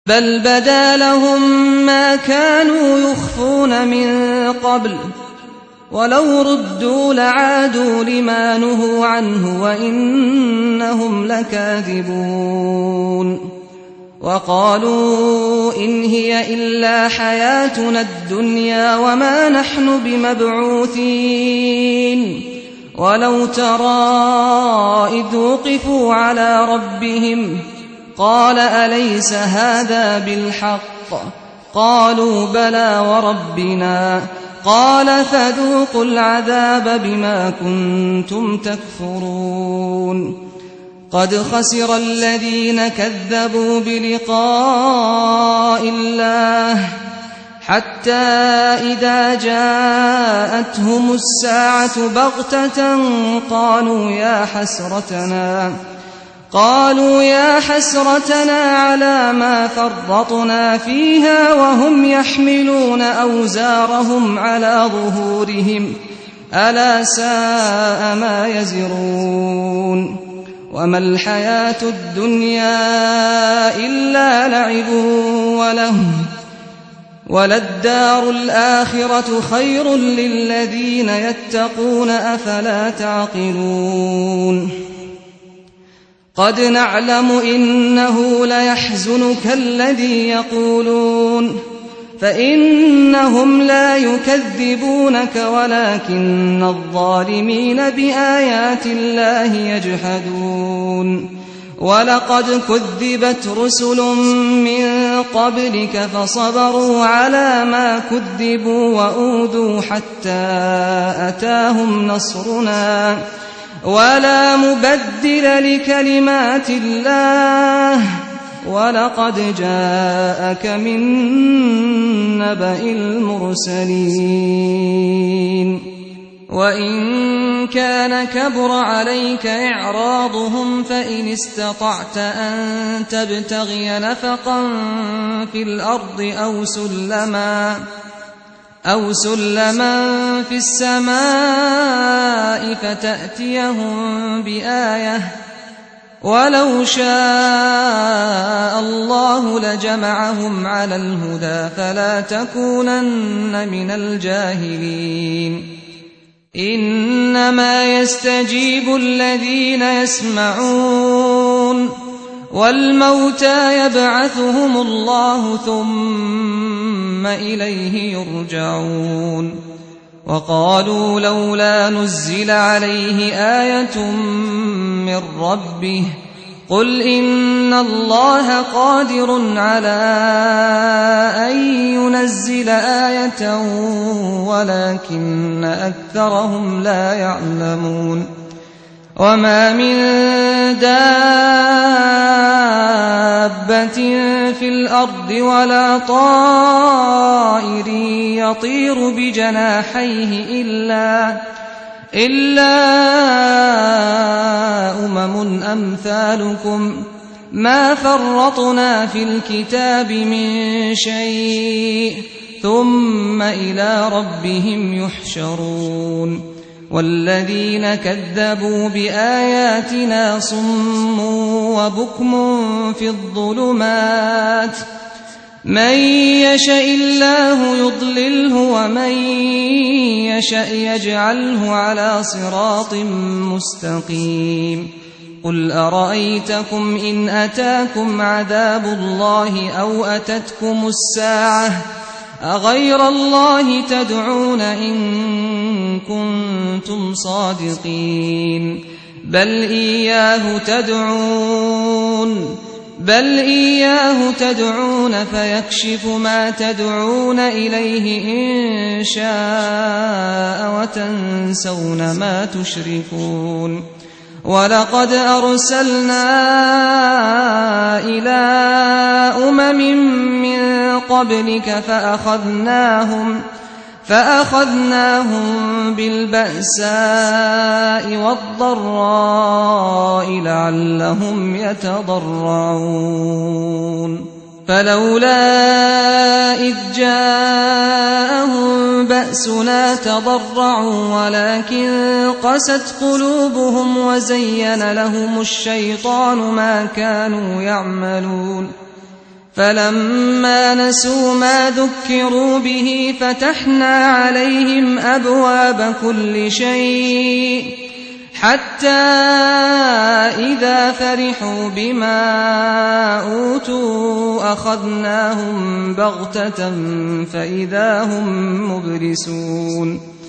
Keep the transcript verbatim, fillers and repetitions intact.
بل بدا لهم ما كانوا يخفون من قبل ولو ردوا لعادوا لما نهوا عنه وإنهم لكاذبون وقالوا إن هي إلا حياتنا الدنيا وما نحن بمبعوثين ولو ترى إذ وقفوا على ربهم قال أليس هذا بالحق قالوا بلى وربنا قال فذوقوا العذاب بما كنتم تكفرون قد خسر الذين كذبوا بلقاء الله حتى إذا جاءتهم الساعة بغتة قالوا يا حسرتنا قالوا يا حسرتنا على ما فرطنا فيها وهم يحملون أوزارهم على ظهورهم ألا ساء ما يزرون وما الحياة الدنيا إلا لعب ولهو وللدار الآخرة خير للذين يتقون أفلا تعقلون قد نعلم إنه ليحزنك الذي يقولون فإنهم لا يكذبونك ولكن الظالمين بآيات الله يجحدون ولقد كذبت رسل من قبلك فصبروا على ما كذبوا وأوذوا حتى أتاهم نصرنا ولا مبدل لكلمات الله ولقد جاءك من نبأ المرسلين وإن كان كبر عليك إعراضهم فإن استطعت أن تبتغي نفقا في الأرض أو سلما أو سلما في السماء فتأتيهم بآية ولو شاء الله لجمعهم على الهدى فلا تكونن من الجاهلين إنما يستجيب الذين يسمعون والموتى يبعثهم الله ثم إليه يرجعون وقالوا لولا نزل عليه آية من ربه قل إن الله قادر على أن ينزل آية ولكن أكثرهم لا يعلمون وما من دابة في الأرض ولا طائر يطير بجناحيه إلا إلا أمم أمثالكم ما فرطنا في الكتاب من شيء ثم إلى ربهم يحشرون والذين كذبوا بآياتنا صم وبكم في الظلمات من يشاء الله يضلله ومن يشاء يجعله على صراط مستقيم قل أرأيتكم إن أتاكم عذاب الله أو أتتكم الساعة أغير الله تدعون إن كنتم صادقين بل إياه تدعون بل إياه تدعون فيكشف ما تدعون إليه إن شاء وتنسون ما تشركون ولقد أرسلنا إلى أمم من قبلك فأخذناهم فأخذناهم بالبأساء والضراء لعلهم يتضرعون فلولا إذ جاءهم بأسنا تضرعوا ولكن قست قلوبهم وزين لهم الشيطان ما كانوا يعملون فلما نسوا ما ذكروا به فتحنا عليهم أبواب كل شيء حتى إذا فرحوا بما أوتوا أخذناهم بغتة فإذا هم مبلسون